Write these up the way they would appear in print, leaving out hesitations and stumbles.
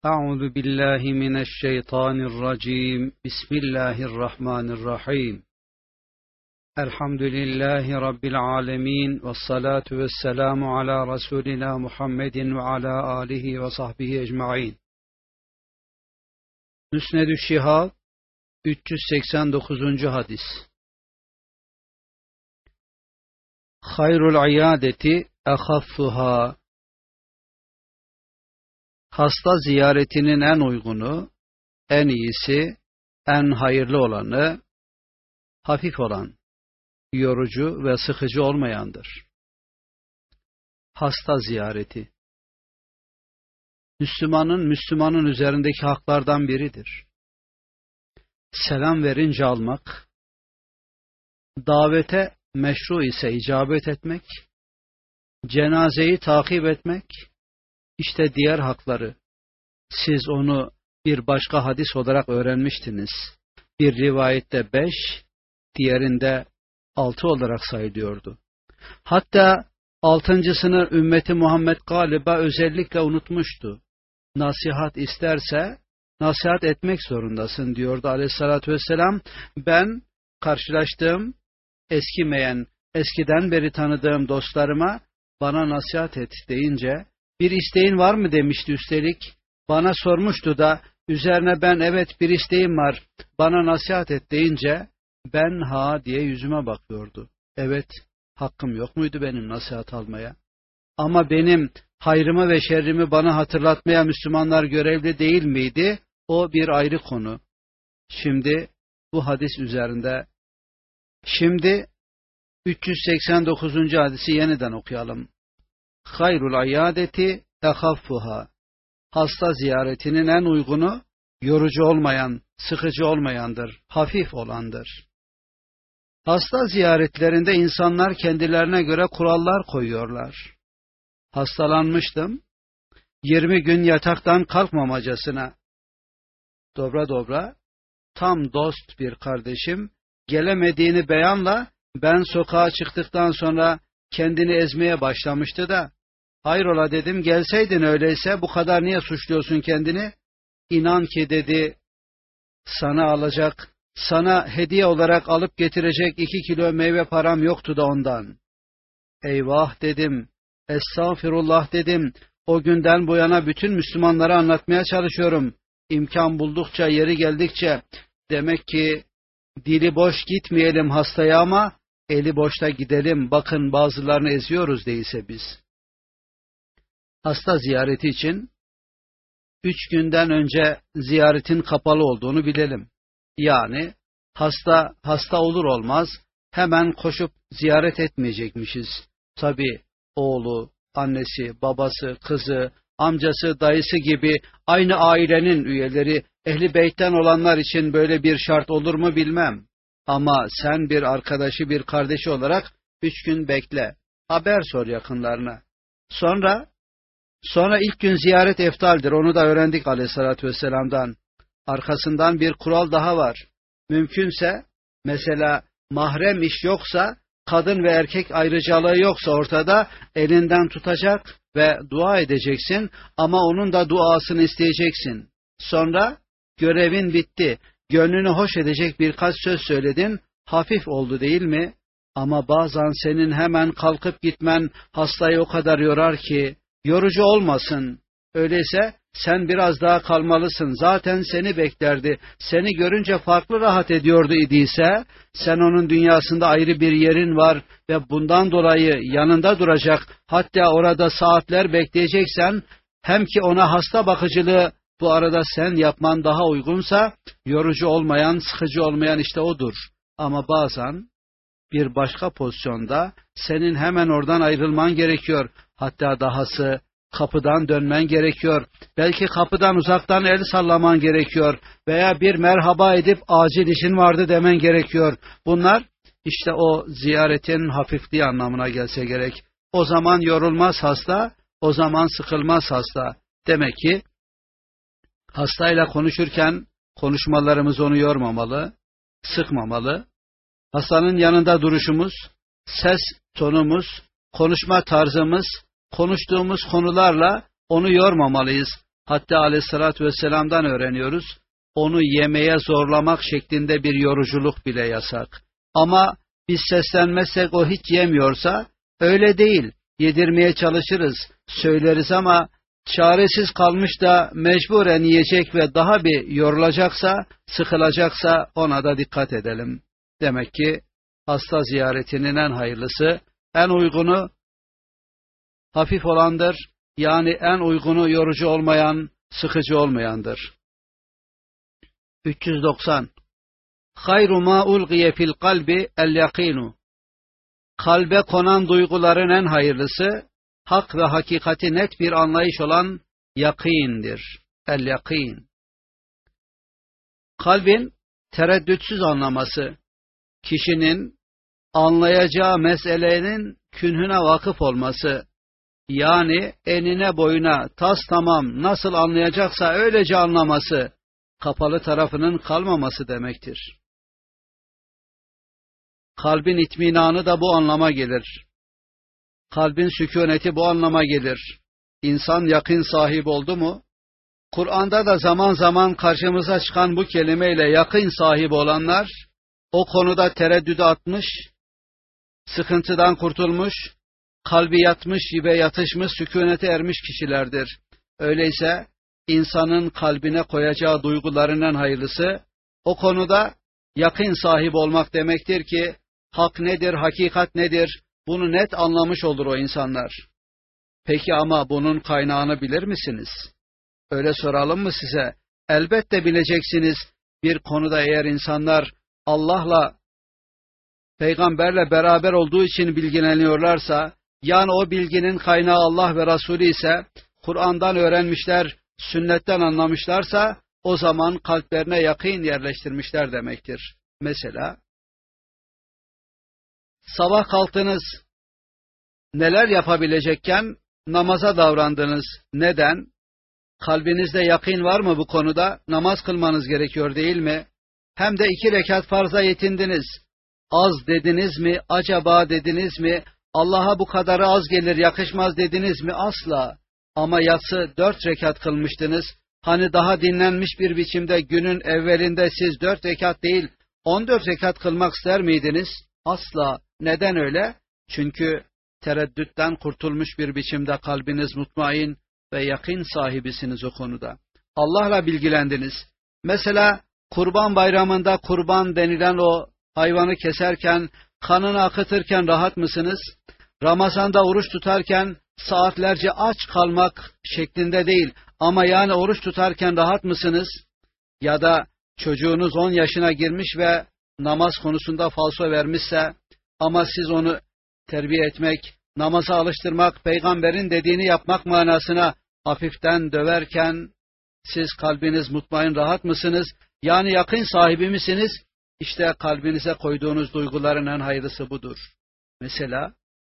أعوذ بالله من الشيطان الرجيم بسم الله الرحمن الرحيم الحمد لله رب العالمين والصلاة والسلام على رسولنا محمد وعلى آله وصحبه أجمعين. Müsned-ü Şihab 389. hadis. Hayrul iyadeti ehaffuha. Hasta ziyaretinin en uygunu, en iyisi, en hayırlı olanı, hafif olan, yorucu ve sıkıcı olmayandır. Hasta ziyareti. Müslümanın üzerindeki haklardan biridir. Selam verince almak, davete meşru ise icabet etmek, cenazeyi takip etmek, İşte diğer hakları. Siz onu bir başka hadis olarak öğrenmiştiniz. Bir rivayette 5, diğerinde 6 olarak sayılıyordu. Hatta 6.'sını ümmeti Muhammed galiba özellikle unutmuştu. Nasihat isterse nasihat etmek zorundasın diyordu Aleyhisselatü Vesselam. Ben karşılaştığım, eskimeyen, eskiden beri tanıdığım dostlarıma bana nasihat et deyince, bir isteğin var mı demişti üstelik. Bana sormuştu da üzerine ben evet bir isteğim var, bana nasihat et deyince ben ha diye yüzüme bakıyordu. Evet, hakkım yok muydu benim nasihat almaya? Ama benim hayrımı ve şerrimi bana hatırlatmaya Müslümanlar görevli değil miydi? O bir ayrı konu. Şimdi bu hadis üzerinde. Şimdi 389. hadisi yeniden okuyalım. Hayrul iyadeti ehaffuha. Hasta ziyaretinin en uygunu, yorucu olmayan, sıkıcı olmayandır, hafif olandır. Hasta ziyaretlerinde insanlar kendilerine göre kurallar koyuyorlar. Hastalanmıştım, 20 gün yataktan kalkmamacasına. Dobra tam dost bir kardeşim gelemediğini beyanla ben sokağa çıktıktan sonra kendini ezmeye başlamıştı da, hayrola dedim, gelseydin öyleyse, bu kadar niye suçluyorsun kendini? İnan ki dedi, sana hediye olarak alıp getirecek 2 kilo meyve param yoktu da ondan. Eyvah dedim, estağfirullah dedim, o günden bu yana bütün Müslümanlara anlatmaya çalışıyorum. İmkan buldukça, yeri geldikçe, demek ki dili boş gitmeyelim hastaya ama eli boşta gidelim, bakın bazılarını eziyoruz değilse biz. Hasta ziyareti için 3 günden önce ziyaretin kapalı olduğunu bilelim. Yani hasta olur olmaz hemen koşup ziyaret etmeyecekmişiz. Tabii oğlu, annesi, babası, kızı, amcası, dayısı gibi aynı ailenin üyeleri, Ehl-i Beyt'ten olanlar için böyle bir şart olur mu bilmem. Ama sen bir arkadaşı, bir kardeşi olarak 3 gün bekle. Haber sor yakınlarına. Sonra ilk gün ziyaret eftaldir. Onu da öğrendik Aleyhisselatü Vesselam'dan. Arkasından bir kural daha var. Mümkünse, mesela mahrem iş yoksa, kadın ve erkek ayrıcalığı yoksa ortada, elinden tutacak ve dua edeceksin. Ama onun da duasını isteyeceksin. Sonra görevin bitti. Gönlünü hoş edecek birkaç söz söyledin, hafif oldu değil mi? Ama bazen senin hemen kalkıp gitmen hastayı o kadar yorar ki, yorucu olmasın. Öyleyse sen biraz daha kalmalısın. Zaten seni beklerdi. Seni görünce farklı rahat ediyordu idiyse, sen onun dünyasında ayrı bir yerin var ve bundan dolayı yanında duracak, hatta orada saatler bekleyeceksen, hem ki ona hasta bakıcılığı bu arada sen yapman daha uygunsa, yorucu olmayan, sıkıcı olmayan işte odur. Ama bazen bir başka pozisyonda senin hemen oradan ayrılman gerekiyor. Hatta dahası kapıdan dönmen gerekiyor. Belki kapıdan uzaktan el sallaman gerekiyor. Veya bir merhaba edip acil işin vardı demen gerekiyor. Bunlar işte o ziyaretin hafifliği anlamına gelse gerek. O zaman yorulmaz hasta, o zaman sıkılmaz hasta. Demek ki hastayla konuşurken konuşmalarımız onu yormamalı, sıkmamalı. Hastanın yanında duruşumuz, ses tonumuz, konuşma tarzımız, konuştuğumuz konularla onu yormamalıyız. Hatta aleyhissalatü vesselam'dan öğreniyoruz. Onu yemeye zorlamak şeklinde bir yoruculuk bile yasak. Ama biz seslenmezsek o hiç yemiyorsa öyle değil. Yedirmeye çalışırız, söyleriz ama çaresiz kalmış da mecburen yiyecek ve daha bir yorulacaksa, sıkılacaksa ona da dikkat edelim. Demek ki hasta ziyaretinin en hayırlısı, en uygunu hafif olandır. Yani en uygunu yorucu olmayan, sıkıcı olmayandır. 390. Hayru ma ulgiye fil kalbi el yakinu. Kalbe konan duyguların en hayırlısı, hak ve hakikati net bir anlayış olan yakîndir. El yakîn. Kalbin tereddütsüz anlaması, kişinin anlayacağı meselenin künhüne vakıf olması, yani enine boyuna tas tamam nasıl anlayacaksa öylece anlaması, kapalı tarafının kalmaması demektir. Kalbin itminanı da bu anlama gelir. Kalbin sükuneti bu anlama gelir. İnsan yakın sahibi oldu mu, Kur'an'da da zaman zaman karşımıza çıkan bu kelimeyle yakın sahibi olanlar, o konuda tereddüde atmış, sıkıntıdan kurtulmuş, kalbi yatmış ve yatışmış, sükunete ermiş kişilerdir. Öyleyse insanın kalbine koyacağı duyguların en hayırlısı, o konuda yakın sahibi olmak demektir ki, hak nedir, hakikat nedir, bunu net anlamış olur o insanlar. Peki ama bunun kaynağını bilir misiniz? Öyle soralım mı size? Elbette bileceksiniz. Bir konuda eğer insanlar Allah'la, peygamberle beraber olduğu için bilgileniyorlarsa, yani o bilginin kaynağı Allah ve Resulü ise, Kur'an'dan öğrenmişler, sünnetten anlamışlarsa, o zaman kalplerine yakîn yerleştirmişler demektir. Mesela, sabah kalktınız, neler yapabilecekken namaza davrandınız. Neden? Kalbinizde yakîn var mı bu konuda? Namaz kılmanız gerekiyor değil mi? Hem de 2 rekat farza yetindiniz. Az dediniz mi? Acaba dediniz mi? Allah'a bu kadarı az gelir, yakışmaz dediniz mi? Asla. Ama yatsı 4 rekat kılmıştınız. Hani daha dinlenmiş bir biçimde günün evvelinde siz 4 rekat değil 14 rekat kılmak ister miydiniz? Asla. Neden öyle? Çünkü tereddütten kurtulmuş bir biçimde kalbiniz mutmain ve yakın sahibisiniz o konuda. Allah'la bilgilendiniz. Mesela Kurban Bayramı'nda kurban denilen o hayvanı keserken, kanını akıtırken rahat mısınız? Ramazan'da oruç tutarken saatlerce aç kalmak şeklinde değil ama yani oruç tutarken rahat mısınız? Ya da çocuğunuz 10 yaşına girmiş ve namaz konusunda falso vermişse ama siz onu terbiye etmek, namaza alıştırmak, peygamberin dediğini yapmak manasına hafiften döverken siz kalbiniz mutmain rahat mısınız? Yani yakın sahibi misiniz? İşte kalbinize koyduğunuz duyguların en hayırlısı budur. Mesela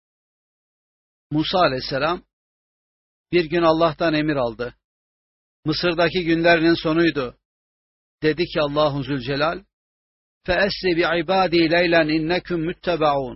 Musa aleyhisselam bir gün Allah'tan emir aldı. Mısır'daki günlerinin sonuydu. Dedi ki Allahu Zülcelal, فَأَسْرِ بِعِبَادِي لَيْلًا اِنَّكُمْ مُتَّبَعُونَ.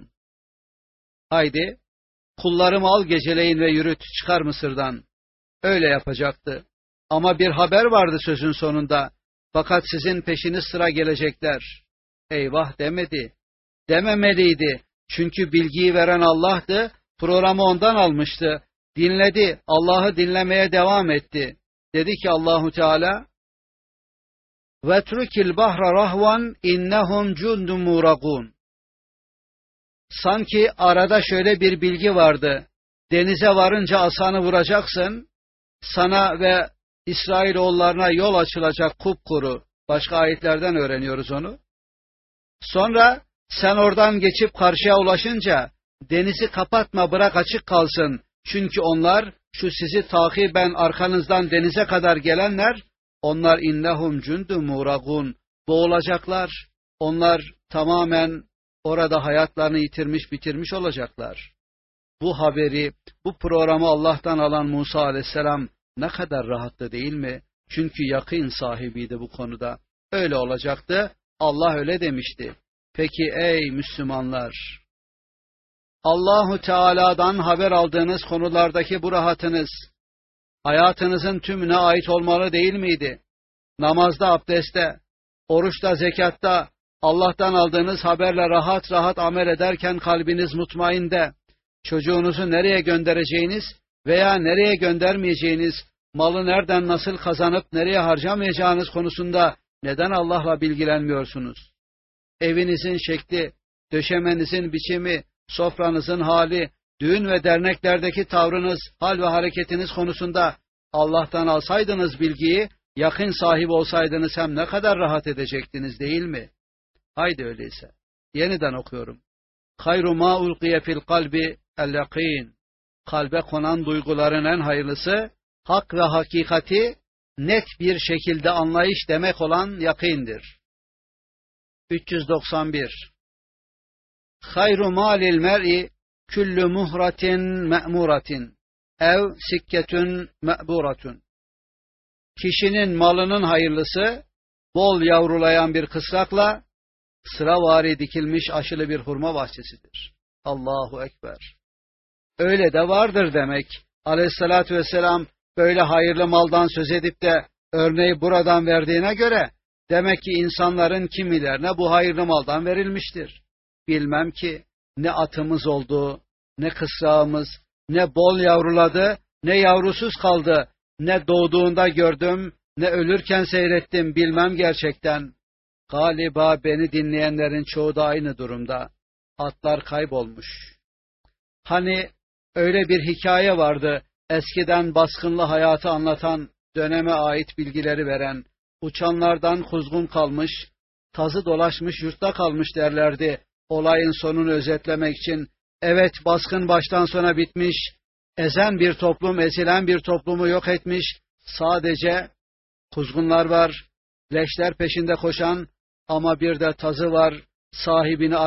Haydi, kullarımı al geceleyin ve yürüt, çıkar Mısır'dan. Öyle yapacaktı. Ama bir haber vardı sözün sonunda. Fakat sizin peşiniz sıra gelecekler. Eyvah demedi. Dememeliydi. Çünkü bilgiyi veren Allah'tı, programı ondan almıştı. Dinledi, Allah'ı dinlemeye devam etti. Dedi ki Allahu Teala, وَتْرُكِ الْبَحْرَ رَهْوًا اِنَّهُمْ جُنْدٌ مُّغْرَقُونَ. Sanki arada şöyle bir bilgi vardı. Denize varınca asanı vuracaksın, sana ve İsrailoğullarına yol açılacak kupkuru. Başka ayetlerden öğreniyoruz onu. Sonra sen oradan geçip karşıya ulaşınca denizi kapatma, bırak açık kalsın. Çünkü onlar, şu sizi takiben arkanızdan denize kadar gelenler, onlar innehum cundun muğragun, boğulacaklar. Onlar tamamen orada hayatlarını yitirmiş, bitirmiş olacaklar. Bu haberi, bu programı Allah'tan alan Musa aleyhisselam ne kadar rahattı değil mi? Çünkü yakın sahibiydi bu konuda. Öyle olacaktı, Allah öyle demişti. Peki ey Müslümanlar, Allahu Teala'dan haber aldığınız konulardaki bu rahatınız, hayatınızın tümüne ait olmalı değil miydi? Namazda, abdestte, oruçta, zekatta, Allah'tan aldığınız haberle rahat rahat amel ederken kalbiniz mutmainde, çocuğunuzu nereye göndereceğiniz veya nereye göndermeyeceğiniz, malı nereden nasıl kazanıp nereye harcamayacağınız konusunda neden Allah'la bilgilenmiyorsunuz? Evinizin şekli, döşemenizin biçimi, sofranızın hali, düğün ve derneklerdeki tavrınız, hal ve hareketiniz konusunda Allah'tan alsaydınız bilgiyi, yakın sahibi olsaydınız hem ne kadar rahat edecektiniz değil mi? Haydi öyleyse. Yeniden okuyorum. Hayru ma ulqiye fil kalbi el-yakin. Kalbe konan duyguların en hayırlısı, hak ve hakikati net bir şekilde anlayış demek olan yakindir. 391. Hayru malil mer'i küllü muhratin me'muratin ev sikketün me'buratun. Kişinin malının hayırlısı, bol yavrulayan bir kısrakla sıravari dikilmiş aşılı bir hurma bahçesidir. Allahu Ekber. Öyle de vardır demek. Aleyhissalatü vesselam böyle hayırlı maldan söz edip de örneği buradan verdiğine göre demek ki insanların kimilerine bu hayırlı maldan verilmiştir. Bilmem ki ne atımız oldu, ne kısrağımız, ne bol yavruladı, ne yavrusuz kaldı, ne doğduğunda gördüm, ne ölürken seyrettim bilmem gerçekten. Galiba beni dinleyenlerin çoğu da aynı durumda. Atlar kaybolmuş. Hani öyle bir hikaye vardı, eskiden baskınlı hayatı anlatan, döneme ait bilgileri veren, uçanlardan kuzgun kalmış, tazı dolaşmış yurtta kalmış derlerdi. Olayın sonunu özetlemek için, evet baskın baştan sona bitmiş, ezen bir toplum, ezilen bir toplumu yok etmiş, sadece kuzgunlar var, leşler peşinde koşan ama bir de tazı var, sahibini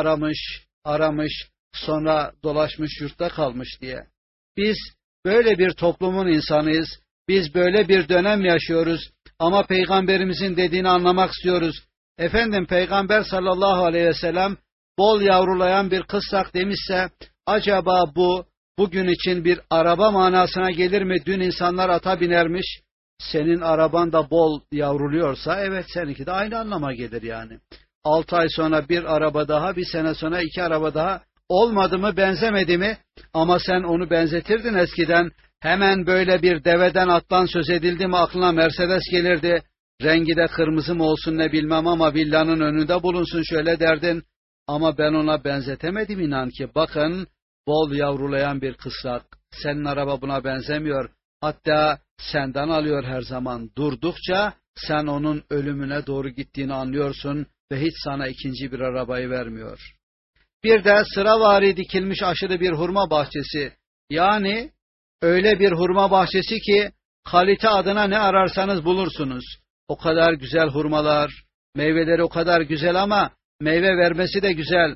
aramış, sonra dolaşmış yurtta kalmış diye. Biz böyle bir toplumun insanıyız, biz böyle bir dönem yaşıyoruz ama Peygamberimizin dediğini anlamak istiyoruz. Efendim Peygamber sallallahu aleyhi ve sellem bol yavrulayan bir kısrak demişse, acaba bu bugün için bir araba manasına gelir mi? Dün insanlar ata binermiş, senin araban da bol yavruluyorsa, evet seninki de aynı anlama gelir yani. 6 ay sonra bir araba daha, bir sene sonra 2 araba daha, olmadı mı benzemedi mi? Ama sen onu benzetirdin eskiden, hemen böyle bir deveden attan söz edildi mi aklına Mercedes gelirdi, rengi de kırmızı mı olsun ne bilmem ama villanın önünde bulunsun şöyle derdin. Ama ben ona benzetemedim inan ki. Bakın, bol yavrulayan bir kısrak. Senin araba buna benzemiyor. Hatta senden alıyor her zaman. Durdukça sen onun ölümüne doğru gittiğini anlıyorsun ve hiç sana ikinci bir arabayı vermiyor. Bir de sıravari dikilmiş aşırı bir hurma bahçesi. Yani öyle bir hurma bahçesi ki kalite adına ne ararsanız bulursunuz. O kadar güzel hurmalar, meyveleri o kadar güzel ama meyve vermesi de güzel,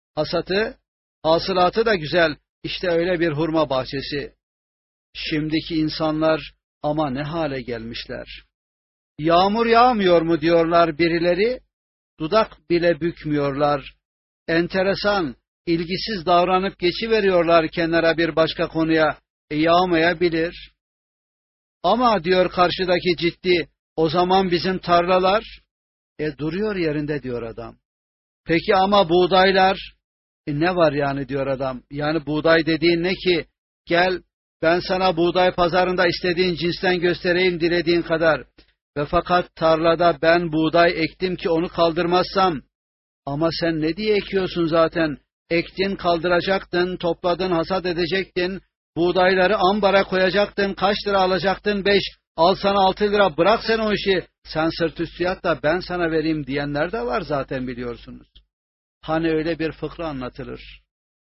hasılatı da güzel. İşte öyle bir hurma bahçesi. Şimdiki insanlar ama ne hale gelmişler. Yağmur yağmıyor mu diyorlar birileri, dudak bile bükmüyorlar. Enteresan, ilgisiz davranıp geçiveriyorlar kenara bir başka konuya. Yağmayabilir. Ama diyor karşıdaki ciddi, o zaman bizim tarlalar, duruyor yerinde diyor adam. Peki ama buğdaylar, ne var yani diyor adam. Yani buğday dediğin ne ki? Gel ben sana buğday pazarında istediğin cinsten göstereyim dilediğin kadar. Ve fakat tarlada ben buğday ektim ki onu kaldırmazsam. Ama sen ne diye ekiyorsun zaten? Ektin, kaldıracaktın, topladın, hasat edecektin. Buğdayları ambara koyacaktın, kaç lira alacaktın? 5, al sana 6 lira, bırak sen o işi. Sen sırt üstü yat da ben sana vereyim diyenler de var zaten biliyorsunuz. Hani öyle bir fıkra anlatılır.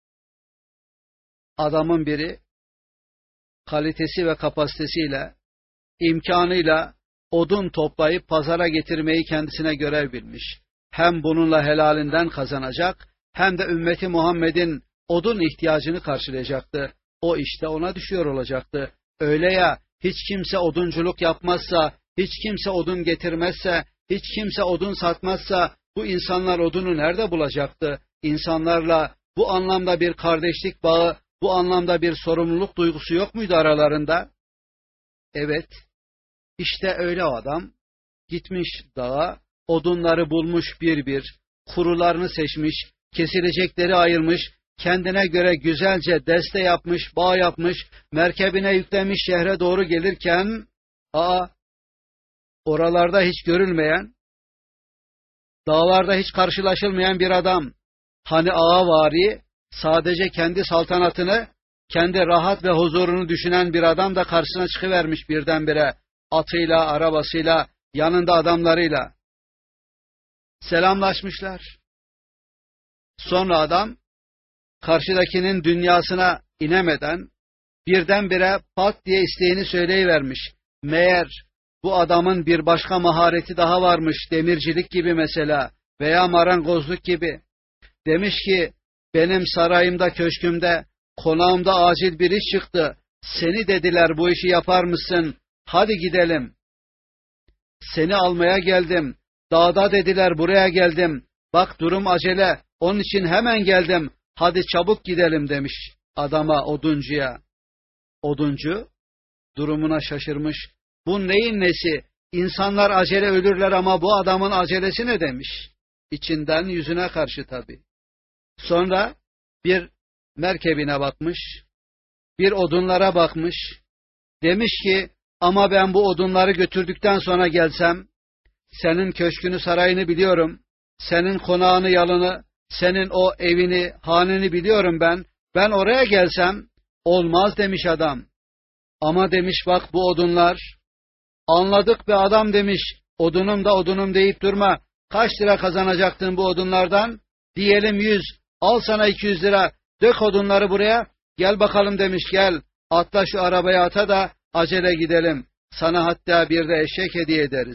Adamın biri kalitesi ve kapasitesiyle, imkanıyla odun toplayıp pazara getirmeyi kendisine görev bilmiş. Hem bununla helalinden kazanacak, hem de ümmeti Muhammed'in odun ihtiyacını karşılayacaktı. O işte ona düşüyor olacaktı. Öyle ya, hiç kimse odunculuk yapmazsa, hiç kimse odun getirmezse, hiç kimse odun satmazsa, bu insanlar odunu nerede bulacaktı? İnsanlarla bu anlamda bir kardeşlik bağı, bu anlamda bir sorumluluk duygusu yok muydu aralarında? Evet, işte öyle o adam gitmiş dağa, odunları bulmuş bir bir, kurularını seçmiş, kesilecekleri ayırmış, kendine göre güzelce deste yapmış, bağ yapmış, merkebine yüklemiş şehre doğru gelirken, oralarda hiç görülmeyen, dağlarda hiç karşılaşılmayan bir adam, hani ağavari, sadece kendi saltanatını, kendi rahat ve huzurunu düşünen bir adam da karşısına çıkıvermiş birdenbire, atıyla, arabasıyla, yanında adamlarıyla. Selamlaşmışlar. Sonra adam, karşıdakinin dünyasına inemeden, birdenbire pat diye isteğini söyleyivermiş. Meğer bu adamın bir başka mahareti daha varmış, demircilik gibi mesela veya marangozluk gibi. Demiş ki, benim sarayımda, köşkümde, konağımda acil bir iş çıktı. Seni dediler, bu işi yapar mısın? Hadi gidelim. Seni almaya geldim. Dağda dediler, buraya geldim. Bak durum acele, onun için hemen geldim. Hadi çabuk gidelim demiş adama, oduncuya. Oduncu durumuna şaşırmış. Bu neyin nesi? İnsanlar acele ölürler ama bu adamın acelesi ne demiş. İçinden yüzüne karşı tabii. Sonra bir merkebine bakmış, bir odunlara bakmış. Demiş ki, ama ben bu odunları götürdükten sonra gelsem, senin köşkünü, sarayını biliyorum, senin konağını, yalını, senin o evini, haneni biliyorum ben. Ben oraya gelsem, olmaz demiş adam. Ama demiş bak bu odunlar, anladık be adam demiş, odunum da odunum deyip durma. Kaç lira kazanacaktın bu odunlardan? Diyelim 100, al sana 200 lira, dök odunları buraya, gel bakalım demiş, gel, atla şu arabaya ata da acele gidelim. Sana hatta bir de eşek hediye ederiz.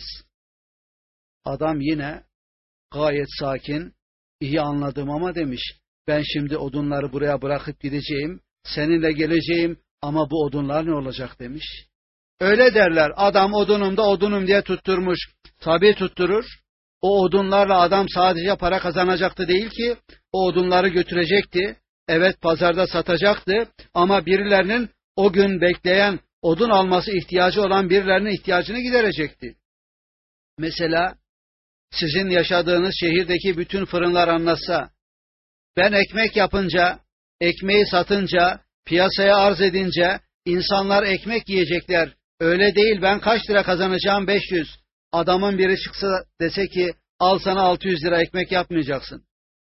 Adam yine gayet sakin, iyi anladım ama demiş, ben şimdi odunları buraya bırakıp gideceğim, seninle geleceğim ama bu odunlar ne olacak demiş. Öyle derler, adam odunum da odunum diye tutturmuş. Tabii tutturur. O odunlarla adam sadece para kazanacaktı değil ki, o odunları götürecekti. Evet, pazarda satacaktı ama birilerinin o gün bekleyen, odun alması ihtiyacı olan birilerinin ihtiyacını giderecekti. Mesela sizin yaşadığınız şehirdeki bütün fırınlar anlatsa, ben ekmek yapınca, ekmeği satınca, piyasaya arz edince insanlar ekmek yiyecekler. Öyle değil, ben kaç lira kazanacağım? 500. Adamın biri çıksa dese ki al sana 600 lira ekmek yapmayacaksın.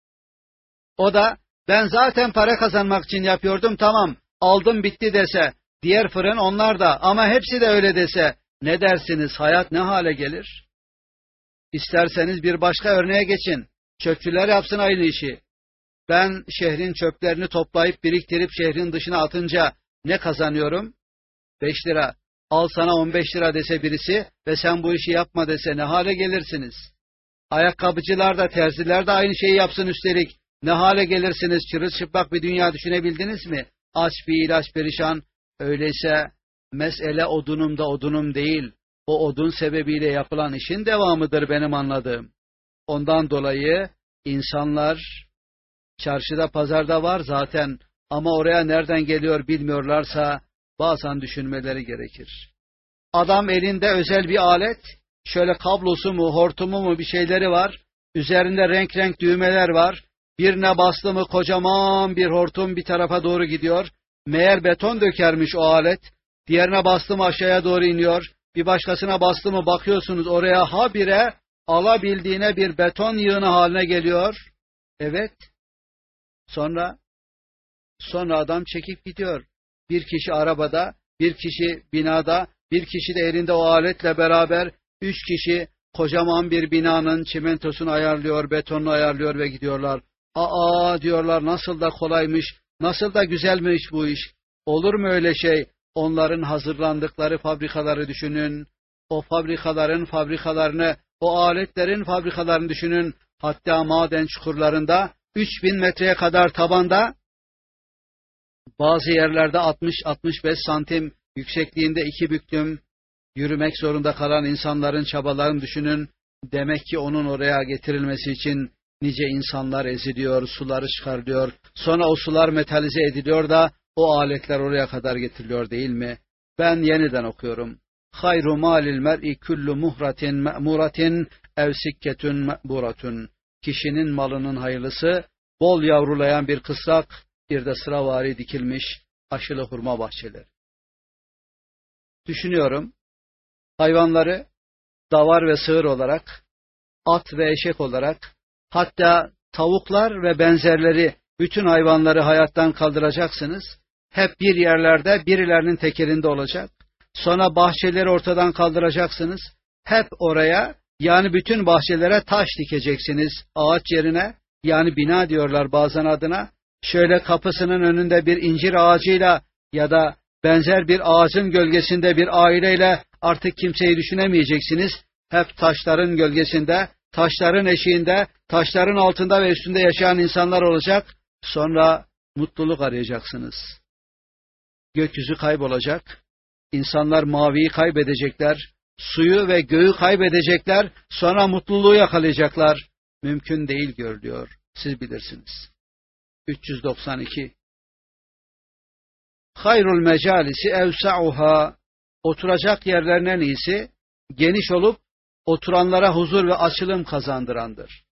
O da ben zaten para kazanmak için yapıyordum, tamam aldım bitti dese, diğer fırın onlar da ama hepsi de öyle dese, ne dersiniz, hayat ne hale gelir? İsterseniz bir başka örneğe geçin. Çöpçüler yapsın aynı işi. Ben şehrin çöplerini toplayıp biriktirip şehrin dışına atınca ne kazanıyorum? 5 lira. Al sana 15 lira dese birisi ve sen bu işi yapma dese ne hale gelirsiniz? Ayakkabıcılar da, terziler de aynı şeyi yapsın üstelik. Ne hale gelirsiniz? Çırılçıplak bir dünya düşünebildiniz mi? Aç bir ilaç perişan. Öyleyse mesele odunum da odunum değil. O odun sebebiyle yapılan işin devamıdır benim anladığım. Ondan dolayı insanlar çarşıda, pazarda var zaten ama oraya nereden geliyor bilmiyorlarsa bazen düşünmeleri gerekir. Adam elinde özel bir alet, şöyle kablosu mu, hortumu mu bir şeyleri var, üzerinde renk renk düğmeler var, birine bastı mı kocaman bir hortum bir tarafa doğru gidiyor, meğer beton dökermiş o alet, diğerine bastı mı aşağıya doğru iniyor, bir başkasına bastı mı bakıyorsunuz oraya habire alabildiğine bir beton yığını haline geliyor. Evet. Sonra adam çekip gidiyor. Bir kişi arabada, bir kişi binada, bir kişi de elinde o aletle beraber 3 kişi kocaman bir binanın çimentosunu ayarlıyor, betonunu ayarlıyor ve gidiyorlar. Aa diyorlar, nasıl da kolaymış, nasıl da güzelmiş bu iş. Olur mu öyle şey? Onların hazırlandıkları fabrikaları düşünün. O fabrikaların fabrikalarını, o aletlerin fabrikalarını düşünün. Hatta maden çukurlarında 3000 metreye kadar tabanda, bazı yerlerde 60-65 santim yüksekliğinde 2 büklüm yürümek zorunda kalan insanların çabalarını düşünün. Demek ki onun oraya getirilmesi için nice insanlar eziliyor, suları çıkarılıyor. Sonra o sular metalize ediliyor da o aletler oraya kadar getiriliyor değil mi? Ben yeniden okuyorum. Hayru malil mer'i kullu muhratin me'muratin ev sikketun me'buratun. Kişinin malının hayırlısı, bol yavrulayan bir kısrak, bir de sıravari dikilmiş aşılı hurma bahçeleri. Düşünüyorum, hayvanları davar ve sığır olarak, at ve eşek olarak, hatta tavuklar ve benzerleri, bütün hayvanları hayattan kaldıracaksınız. Hep bir yerlerde birilerinin tekelinde olacak. Sonra bahçeleri ortadan kaldıracaksınız. Hep oraya, yani bütün bahçelere taş dikeceksiniz ağaç yerine. Yani bina diyorlar bazen adına. Şöyle kapısının önünde bir incir ağacıyla ya da benzer bir ağacın gölgesinde bir aileyle artık kimseyi düşünemeyeceksiniz. Hep taşların gölgesinde, taşların eşiğinde, taşların altında ve üstünde yaşayan insanlar olacak. Sonra mutluluk arayacaksınız. Gökyüzü kaybolacak. İnsanlar maviyi kaybedecekler. Suyu ve göğü kaybedecekler. Sonra mutluluğu yakalayacaklar. Mümkün değil görülüyor. Siz bilirsiniz. 392. Hayrul mecalisi evsa'uha. Oturacak yerlerin en iyisi, geniş olup oturanlara huzur ve açılım kazandırandır.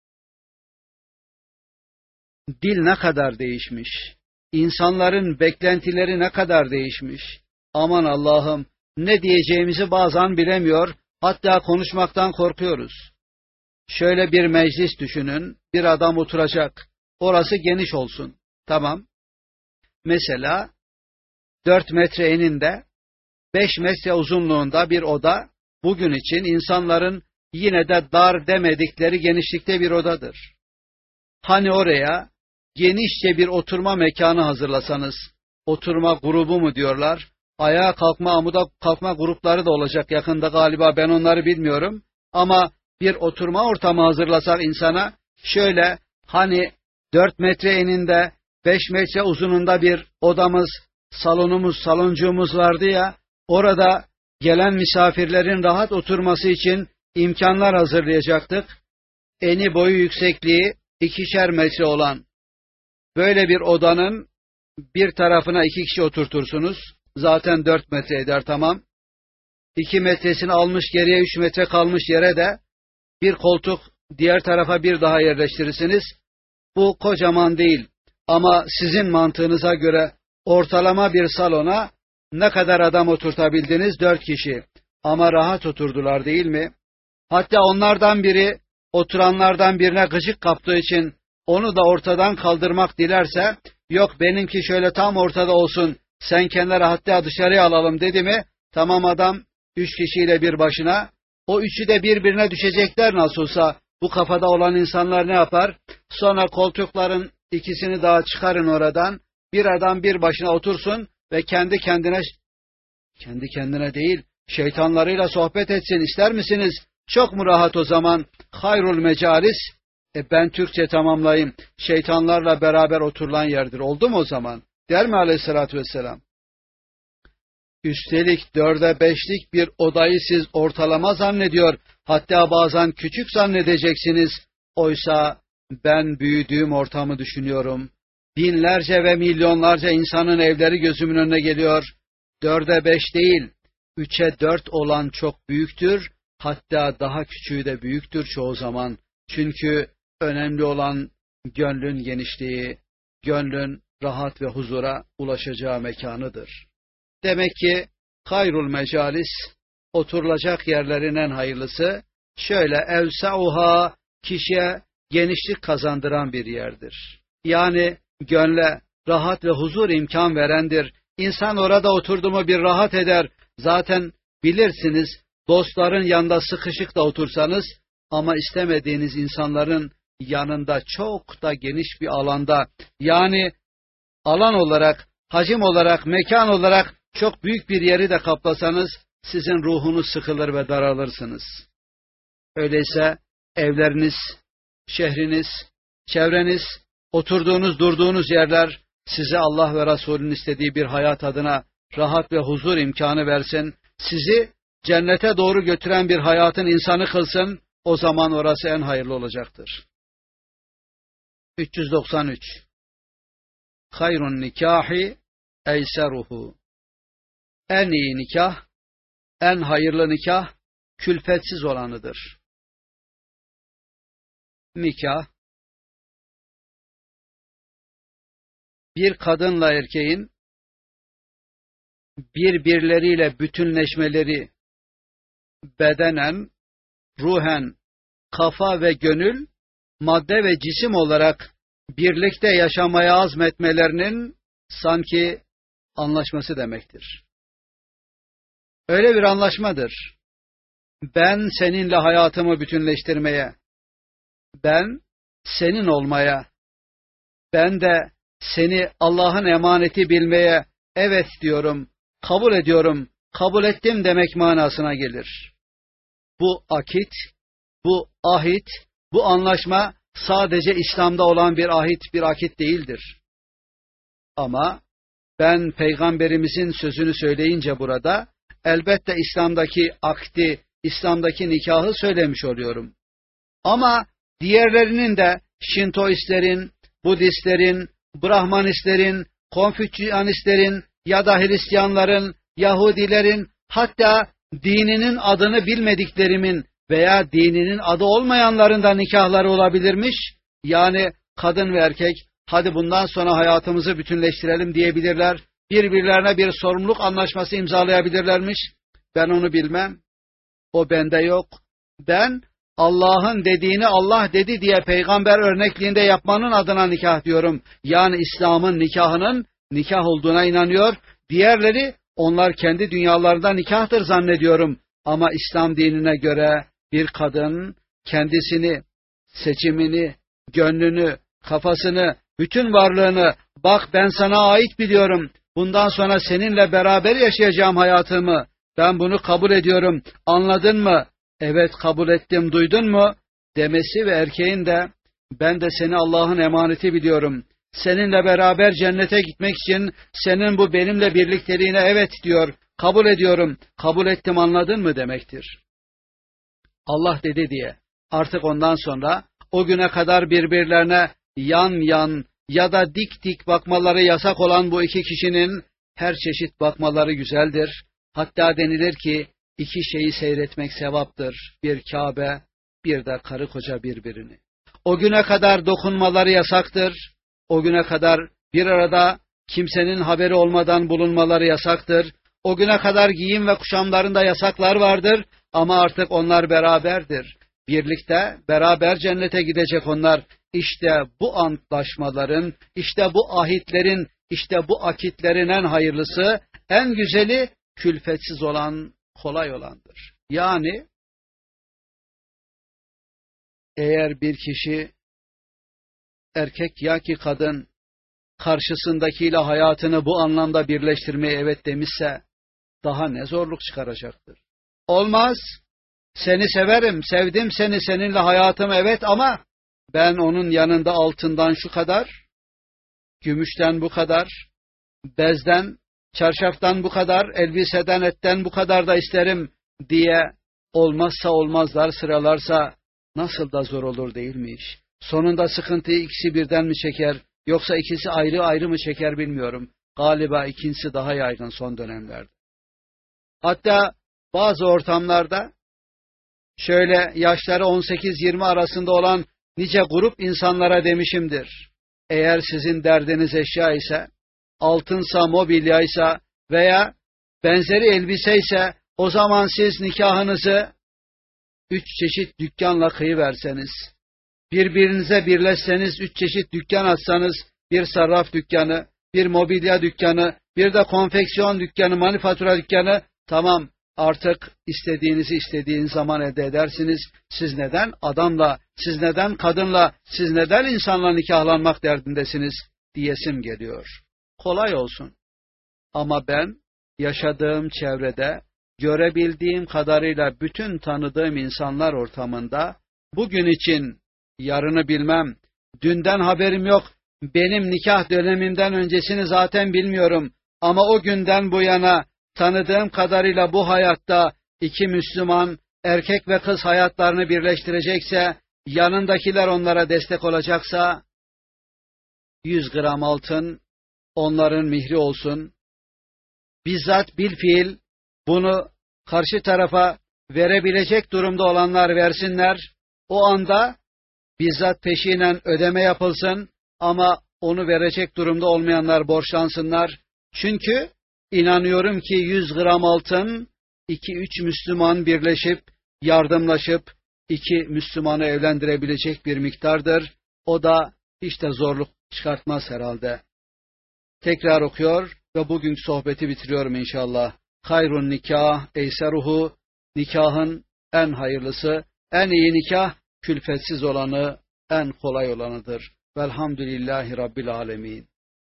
Dil ne kadar değişmiş. İnsanların beklentileri ne kadar değişmiş. Aman Allah'ım, ne diyeceğimizi bazen bilemiyor, hatta konuşmaktan korkuyoruz. Şöyle bir meclis düşünün, bir adam oturacak, orası geniş olsun, tamam. Mesela 4 metre eninde, 5 metre uzunluğunda bir oda, bugün için insanların yine de dar demedikleri genişlikte bir odadır. Hani oraya genişçe bir oturma mekanı hazırlasanız, oturma grubu mu diyorlar, ayağa kalkma, amuda kalkma grupları da olacak yakında galiba, ben onları bilmiyorum. Ama bir oturma ortamı hazırlasak insana, şöyle hani 4 metre eninde, 5 metre uzunluğunda bir odamız, salonumuz, saloncuğumuz vardı ya, orada gelen misafirlerin rahat oturması için imkanlar hazırlayacaktık. Eni boyu yüksekliği 2'şer metre olan böyle bir odanın bir tarafına 2 kişi oturtursunuz. Zaten 4 metre eder, tamam. 2 metresini almış geriye 3 metre kalmış yere de bir koltuk diğer tarafa bir daha yerleştirirsiniz. Bu kocaman değil ama sizin mantığınıza göre ortalama bir salona ne kadar adam oturtabildiniz? 4 kişi. Ama rahat oturdular değil mi? Hatta onlardan biri oturanlardan birine gıcık kaptığı için onu da ortadan kaldırmak dilerse, yok benimki şöyle tam ortada olsun, sen kenara hatta dışarıya alalım dedi mi, tamam adam 3 kişiyle bir başına, o üçü de birbirine düşecekler nasıl olsa. Bu kafada olan insanlar ne yapar? Sonra koltukların ikisini daha çıkarın oradan, bir adam bir başına otursun ve kendi kendine değil, şeytanlarıyla sohbet etsin, ister misiniz? Çok mu rahat o zaman? Hayrul mecalis, ben Türkçe tamamlayayım, şeytanlarla beraber oturulan yerdir. Oldu mu o zaman? Der mi aleyhissalatü vesselam? Üstelik 4'e 5'lik bir odayı siz ortalama zannediyor, hatta bazen küçük zannedeceksiniz. Oysa ben büyüdüğüm ortamı düşünüyorum. Binlerce ve milyonlarca insanın evleri gözümün önüne geliyor. 4'e 5 değil, 3'e 4 olan çok büyüktür, hatta daha küçüğü de büyüktür çoğu zaman. Çünkü önemli olan gönlün genişliği, gönlün rahat ve huzura ulaşacağı mekanıdır. Demek ki hayrul mecalis, oturulacak yerlerin en hayırlısı, şöyle evsauha, kişiye genişlik kazandıran bir yerdir. Yani gönle rahat ve huzur imkan verendir. İnsan orada oturdu mu bir rahat eder. Zaten bilirsiniz, dostların yanında sıkışık da otursanız ama istemediğiniz insanların yanında çok da geniş bir alanda, yani alan olarak, hacim olarak, mekan olarak çok büyük bir yeri de kaplasanız sizin ruhunuz sıkılır ve daralırsınız. Öyleyse evleriniz, şehriniz, çevreniz, oturduğunuz, durduğunuz yerler size Allah ve Resulünün istediği bir hayat adına rahat ve huzur imkanı versin, sizi cennete doğru götüren bir hayatın insanı kılsın, o zaman orası en hayırlı olacaktır. 393. Hayrun nikahi eyseruhu. En iyi nikah, en hayırlı nikah, külfetsiz olanıdır. Nikah, bir kadınla erkeğin birbirleriyle bütünleşmeleri, bedenen, ruhen, kafa ve gönül, madde ve cisim olarak birlikte yaşamaya azmetmelerinin sanki anlaşması demektir. Öyle bir anlaşmadır. Ben seninle hayatımı bütünleştirmeye, ben senin olmaya, ben de seni Allah'ın emaneti bilmeye evet diyorum, kabul ediyorum, kabul ettim demek manasına gelir. Bu akit, bu ahit, bu anlaşma sadece İslam'da olan bir ahit, bir akit değildir. Ama ben Peygamberimizin sözünü söyleyince burada, elbette İslam'daki akdi, İslam'daki nikahı söylemiş oluyorum. Ama diğerlerinin de Şintoistlerin, Budistlerin, Brahmanistlerin, Konfüçyanistlerin ya da Hristiyanların, Yahudilerin, hatta dininin adını bilmediklerimin veya dininin adı olmayanların da nikahları olabilirmiş. Yani kadın ve erkek, hadi bundan sonra hayatımızı bütünleştirelim diyebilirler. Birbirlerine bir sorumluluk anlaşması imzalayabilirlermiş. Ben onu bilmem. O bende yok. Ben Allah'ın dediğini Allah dedi diye peygamber örnekliğinde yapmanın adına nikah diyorum. Yani İslam'ın nikahının nikah olduğuna inanıyor. Diğerleri onlar kendi dünyalarında nikahtır zannediyorum. Ama İslam dinine göre bir kadın kendisini, seçimini, gönlünü, kafasını, bütün varlığını, bak ben sana ait biliyorum. Bundan sonra seninle beraber yaşayacağım hayatımı. Ben bunu kabul ediyorum. Anladın mı? Evet kabul ettim, duydun mu? Demesi ve erkeğin de ben de seni Allah'ın emaneti biliyorum. Seninle beraber cennete gitmek için senin bu benimle birlikteliğine evet diyor. Kabul ediyorum, kabul ettim anladın mı demektir. Allah dedi diye artık ondan sonra o güne kadar birbirlerine yan yan ya da dik dik bakmaları yasak olan bu iki kişinin her çeşit bakmaları güzeldir. Hatta denilir ki iki şeyi seyretmek sevaptır. Bir Kabe, bir de karı koca birbirini. O güne kadar dokunmaları yasaktır. O güne kadar bir arada kimsenin haberi olmadan bulunmaları yasaktır. O güne kadar giyim ve kuşamlarında yasaklar vardır ama artık onlar beraberdir. Birlikte, beraber cennete gidecek onlar. İşte bu antlaşmaların, işte bu ahitlerin, işte bu akitlerin en hayırlısı, en güzeli, külfetsiz olan, kolay olandır. Yani eğer bir kişi, erkek ya ki kadın, karşısındakiyle hayatını bu anlamda birleştirmeye evet demişse, daha ne zorluk çıkaracaktır? Olmaz, seni severim, sevdim seni, seninle hayatım evet ama ben onun yanında altından şu kadar, gümüşten bu kadar, bezden, çarşaftan bu kadar, elbiseden, etten bu kadar da isterim diye olmazsa olmazlar sıralarsa nasıl da zor olur değil mi iş? Sonunda sıkıntıyı ikisi birden mi çeker, yoksa ikisi ayrı ayrı mı çeker bilmiyorum. Galiba ikincisi daha yaygın son dönemlerde. Hatta bazı ortamlarda şöyle yaşları 18-20 arasında olan nice grup insanlara demişimdir. Eğer sizin derdiniz eşya ise, altınsa, mobilya ise veya benzeri elbise ise o zaman siz nikahınızı 3 çeşit dükkanla kıyıverseniz, birbirinize birleşseniz 3 çeşit dükkan açsanız, bir sarraf dükkanı, bir mobilya dükkanı, bir de konfeksiyon dükkanı, manifatura dükkanı, tamam artık istediğinizi istediğiniz zaman elde edersiniz. Siz neden adamla, siz neden kadınla, siz neden insanla nikahlanmak derdindesiniz diyesim geliyor. Kolay olsun. Ama ben yaşadığım çevrede görebildiğim kadarıyla bütün tanıdığım insanlar ortamında bugün için yarını bilmem, dünden haberim yok, benim nikah dönemimden öncesini zaten bilmiyorum ama o günden bu yana tanıdığım kadarıyla bu hayatta iki Müslüman erkek ve kız hayatlarını birleştirecekse, yanındakiler onlara destek olacaksa 100 gram altın onların mihri olsun, bizzat bilfiil bunu karşı tarafa verebilecek durumda olanlar versinler. O anda bizzat peşinen ödeme yapılsın ama onu verecek durumda olmayanlar borçlansınlar. Çünkü inanıyorum ki 100 gram altın 2-3 Müslüman birleşip yardımlaşıp 2 Müslümanı evlendirebilecek bir miktardır. O da hiç de zorluk çıkartmaz herhalde. Tekrar okuyor ve bugünkü sohbeti bitiriyorum inşallah. Hayrun nikah eyseruhu, nikahın en hayırlısı, en iyi nikah külfetsiz olanı, en kolay olanıdır. Velhamdülillahi Rabbil alemin.